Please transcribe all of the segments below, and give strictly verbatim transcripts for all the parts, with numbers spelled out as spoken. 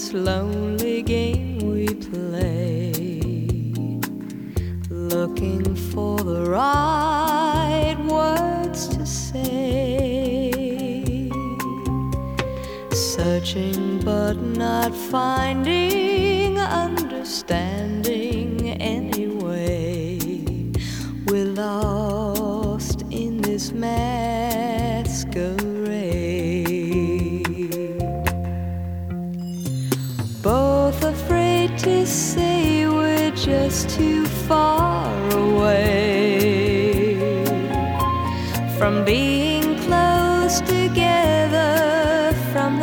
this lonely game we play, looking for the right words to say, searching but not finding understanding anyway. We're lost in this masquerade, both afraid to say we're just too far away from being close together from the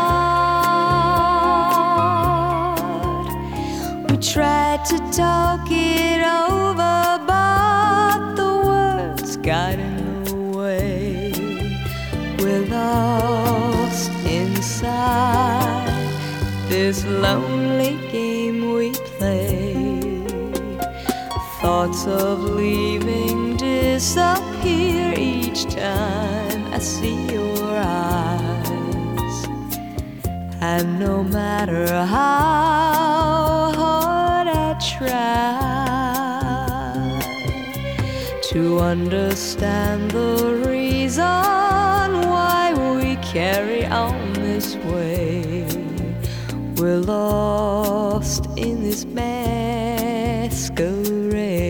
start. We tried to talk it over, but the words got in the way. We're lost inside this lonely game we play. Thoughts of leaving disappear each time I see your eyes, and no matter how hard I try to understand the reason why we carry on this way, we're lost in this masquerade.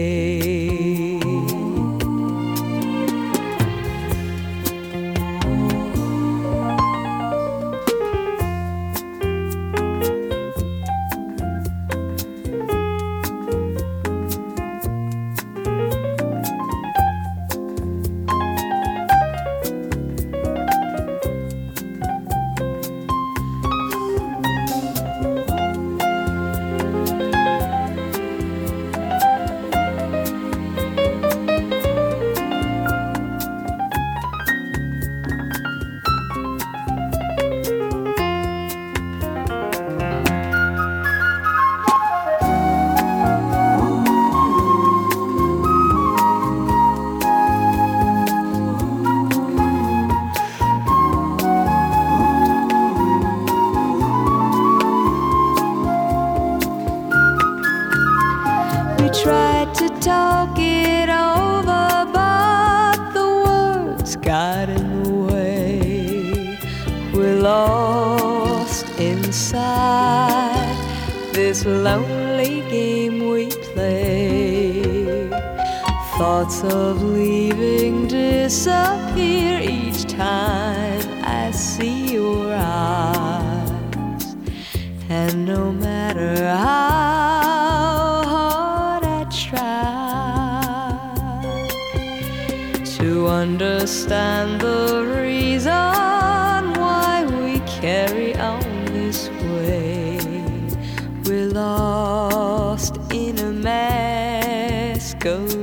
We tried to talk it over, but the words got in the way. We're lost inside this lonely game we play. Thoughts of leaving disappear each time I see your eyes, and no matter how to understand the reason why we carry on this way, we're lost in a masquerade.